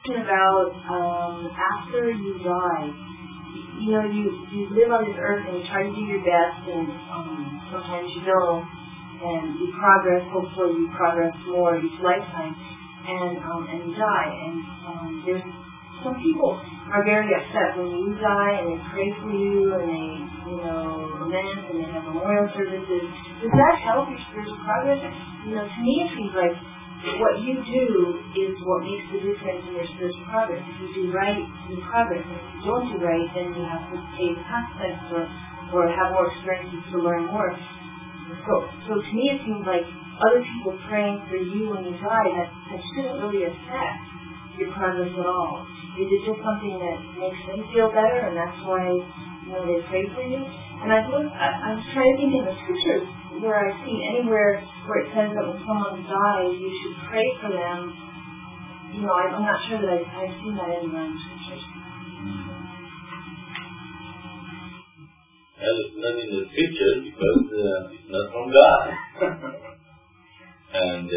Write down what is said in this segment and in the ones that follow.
about after you die. You know, you live on this earth and you try to do your best, and sometimes you don't, and you progress. Hopefully, you progress more each lifetime, and you die. And there's some people are very upset when you die, and they pray for you, and they lament, and they have memorial services. Does that help your spiritual progress? You know, to me, it seems like what you do is what makes the difference in your spiritual progress. If you do right, you progress. If you don't do right, then you have to pay the consequences or have more experiences to learn more. So to me, it seems like other people praying for you when you die, that shouldn't really affect your progress at all. Is it just something that makes them feel better, and that's why they pray for you? And I'm trying to think in the scriptures where I see anywhere where it says that when someone dies, you should pray for them. I'm not sure that I've seen that anywhere in the scriptures. Well, it's not in the scriptures because it's not from God. And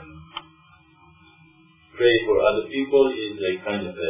pray for other people is a kind of a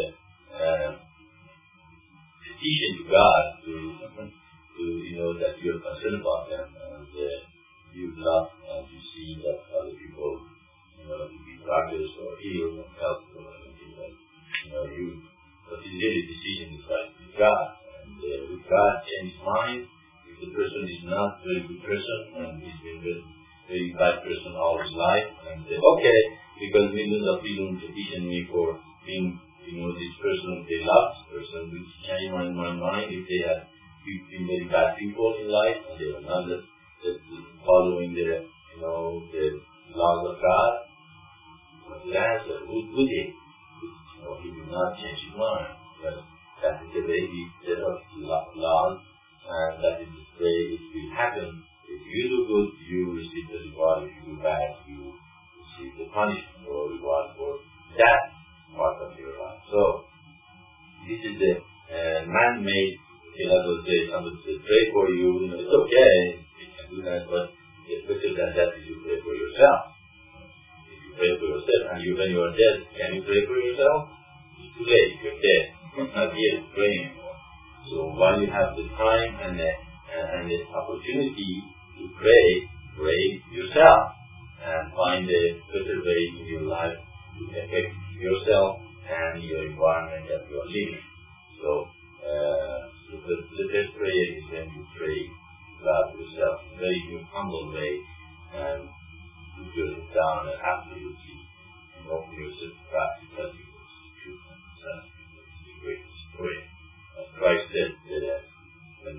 petition to God to that you're concerned about them, and you love and you see that other people be progress or heal and help or anything like but it's really a decision is like with God, and with God change his mind. If the person is not a very good person and he's been a very bad person all his life, and say, okay, because millions of people petition me for being this person, they love this person, which change my mind if they have been very bad people in life and they are not following the laws of God. But the answer would he? He will not change his mind. But that is the way he set up the laws, and that is the way it will happen. If you do good, you receive the reward. If you do bad, you receive the punishment or reward for that part of your life. So this is the man-made. Somebody says, pray for you. It's okay, you can do that, but it's better than that if you pray for yourself. If you pray for yourself, and when you are dead, can you pray for yourself? It's too late, you're dead. Not yet praying anymore. So while you have the time and the opportunity to pray yourself and find a better way in your life to affect yourself and your environment that you are living. So the best prayer is when you pray God yourself in a very humble way and put yourself down and absolutely and open yourself to God to tell you what's the truth and the the greatest prayer. As Christ said when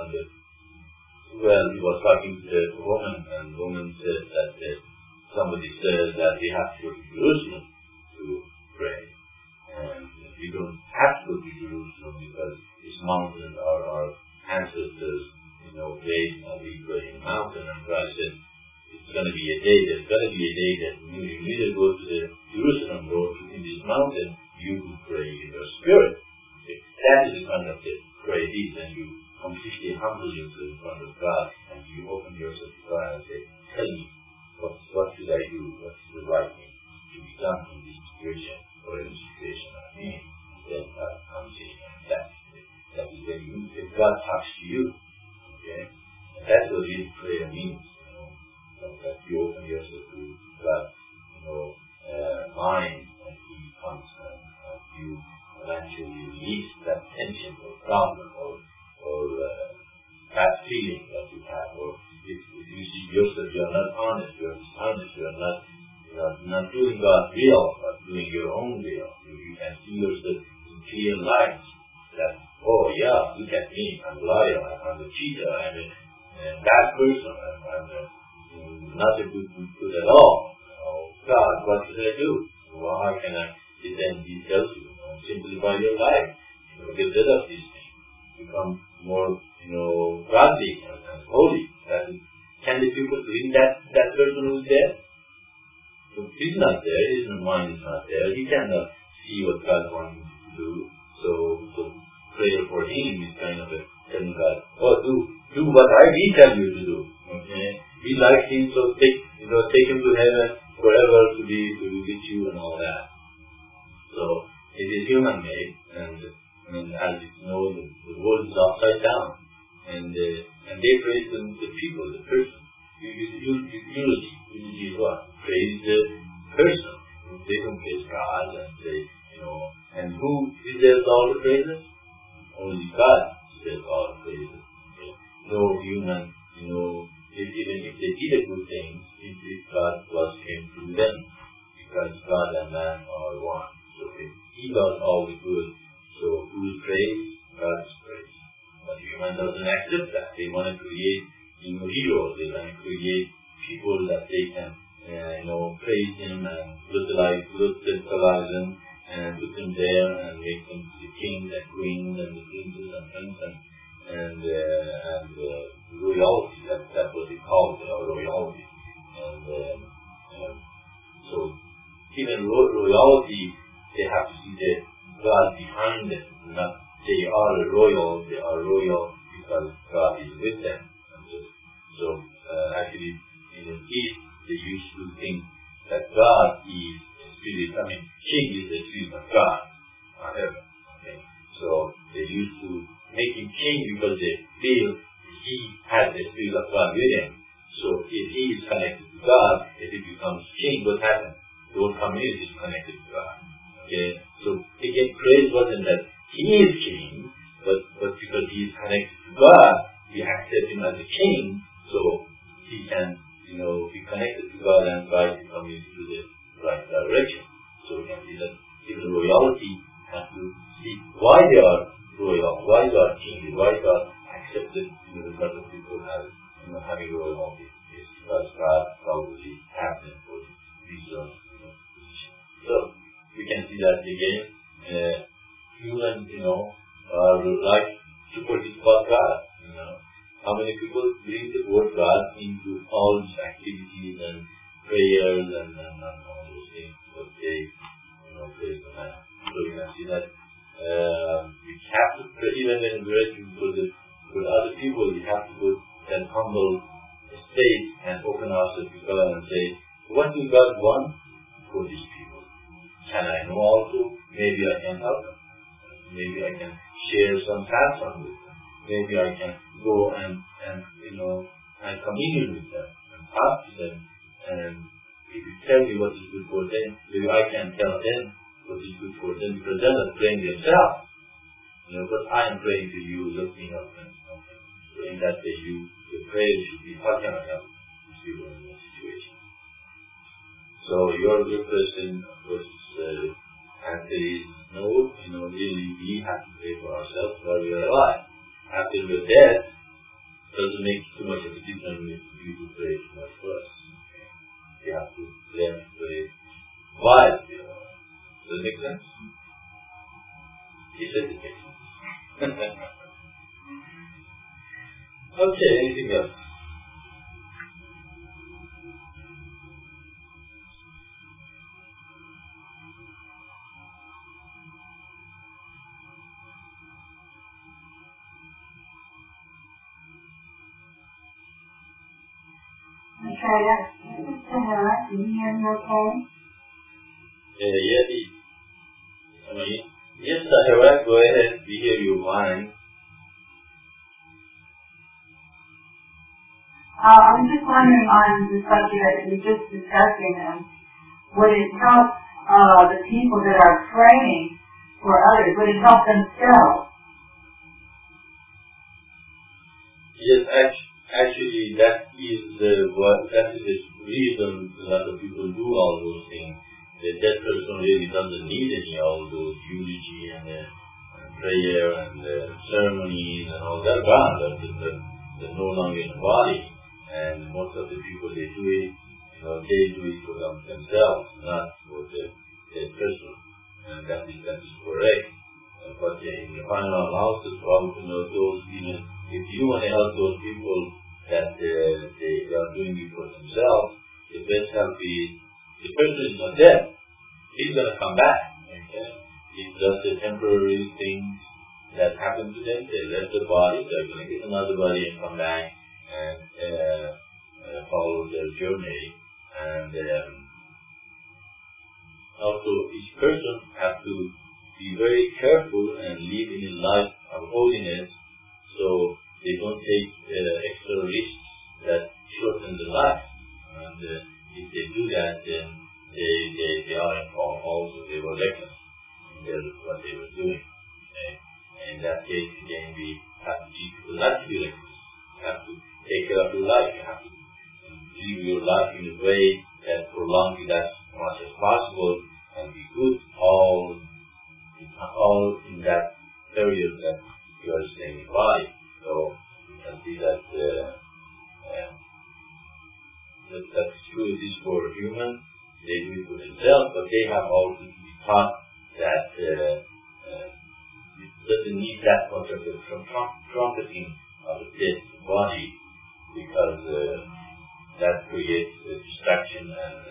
he was talking to the woman, and the woman said that somebody said that we have to go to Jerusalem to pray. And we don't have to go to Jerusalem because this mountain are our ancestors, raised and we pray in the mountain. And Christ said, there's going to be a day that you either go to the Jerusalem or in this mountain, you will pray in your spirit. That is the kind of the prayer is, and you completely humble yourself in front of God, and you open yourself to God and say, tell me, what should I do? What is the right thing to be done in this situation or in the situation I'm in? Then God comes in, and that is when if God talks to you, okay? And that's what real prayer means, that you open yourself to God, mind, and He comes and you eventually release that tension or problem or bad feeling that you have, or if you see yourself you are not honest, you are dishonest, you are not doing God's will, but doing your own will. You can see yourself in clear light that, oh yeah, look at me, I'm liar, I'm a cheater, I'm a bad person, I'm not a good at all. Oh God, what should I do? Well, how can I then He tells you? Simplify your life. Get rid of these things. Become more, godly and holy. Can the people bring that person who's dead? So he's not there. His mind is not there. He cannot see what God wants him to do. So prayer for him is kind of telling God, oh, do what we tell you to do. Okay? We like him, so take him to heaven forever to be with you and all that. So human made, and I mean, as you know, the world is upside down, and they praise the people, the person. Unity is what? Praise the person. They don't praise God, and they, and who deserves all the praises? Only God deserves all the praises. Okay? No human, even if they did a good thing, if God came through them, because God and man are one. So if He does all the good, so who's praise? God's praise. But human doesn't accept that. They want to create heroes. They want to create people that they can, praise Him and brutalize them and put them there and make them the kings and queens and the princes and princes and royalty. That's what they call it, royalty. And so even royalty, they have to see the God behind them. Not they are royal. They are royal because God is with them. So actually, in the East, they used to think that God is a spirit. I mean, King is the spirit of God, not heaven. Okay? So they used to make him king because they feel he has the spirit of God with him. So if he is connected to God, if he becomes king, what happens? The whole community is connected to God. Okay? So again, praise wasn't that he is king, but because he is connected to God, we accept him as a king, so he can, be connected to God and guide the community to the right direction. So we can see that even royalty has to see why they are royal, why they are kings, why God accepted, because of people having royalty. It's because God probably have them for these positions. So we can see that again, humans, are like to forget about God, How many people bring the word God into all these activities and prayers and all those things, but they, praise the man. So you can see that we have to pray, even when we're for other people, we have to put that humble state and open ourselves to God and say, what do God want for these people? Can I know also? Maybe I can help them. Maybe I can share some hands-on with them. Maybe I can go and commune with them and talk to them, and if you tell me what is good for them, maybe I can tell them what is good for them, because they're not praying themselves. But I am praying to you, let me help them. So in that way, the prayer should be, how can I help these people in that situation? So your good person, of course, answer is no, really we have to pray for ourselves while we are alive. After we're dead, doesn't make too much of a difference if you to pray too much for us. Okay? We have to learn to pray while we are alive. Does it make sense? He said it makes sense. Okay, anything else? Okay, Mr. Hera, can you hear me okay? Yes, Hera, go ahead, we hear you fine. I was just wondering on the subject that you were just discussing, would it help the people that are praying for others? Would it help themselves? Yes, actually, that is the reason a lot of people do all those things. That person really doesn't need any all those eulogy and prayer and ceremonies and all that gone. They're no longer in the body, and most of the people they do it, they do it for themselves, not for the person, and that is correct. But in the final analysis, probably those even if you want to help those people that they are doing it for themselves, the best help is the person is not dead. He's going to come back. Okay? It's just a temporary thing that happened to them. They left the body, they're going to get another body and come back and follow their journey. And also each person has to be very careful and live in a life of holiness, so they don't take extra risks that shorten the life. And if they do that, then they are also they were reckless in what they were doing. Okay? And in that case, again, we have to teach people not to be reckless. You have to take care of your life. You have to live your life in a way that prolong it as much as possible and be good all in that period that you are staying by. So you can see that that's true. It is for humans. They do it for themselves, but they have also to be taught that it doesn't need that much of the trumpeting of the dead body, because that creates a distraction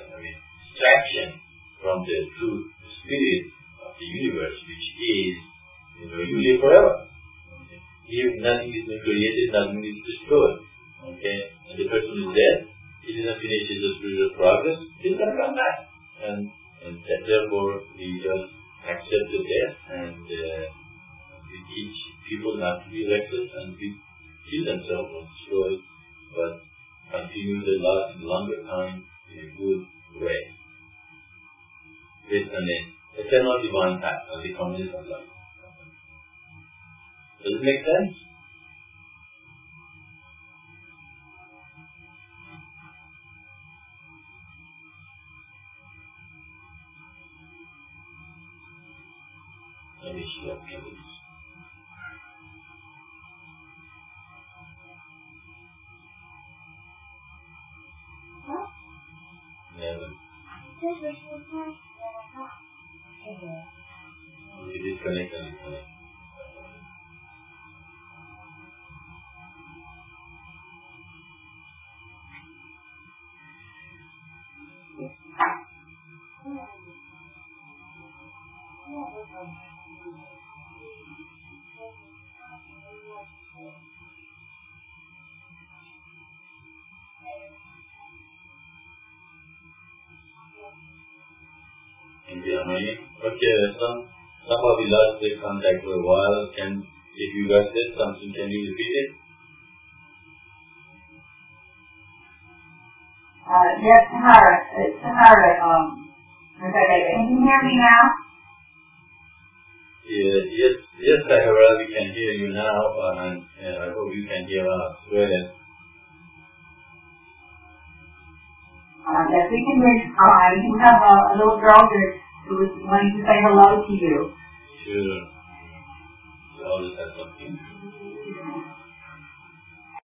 from the true spirit of the universe, which is, you live forever. Okay? If nothing is created, nothing is destroyed. Okay? And the person is dead, he didn't finish his spiritual progress, he's going to come back. And therefore, we just accept the death, and we teach people not to be reckless and kill themselves or destroy, but continue their life in longer time in a good way. Based on an eternal divine path and the community of life. Does it make sense? Let me see that please. Never. You disconnect and reconnect. Okay, somehow we lost the contact for a while. If you guys said something, can you repeat it? Yes, Sahara. Rebecca, can you hear me now? Yes, Sahara, we can hear you now, and I hope you can hear us well. Yes, we can hear you fine. You have a little girl who was wanting to say hello to you. Sure. You always have something.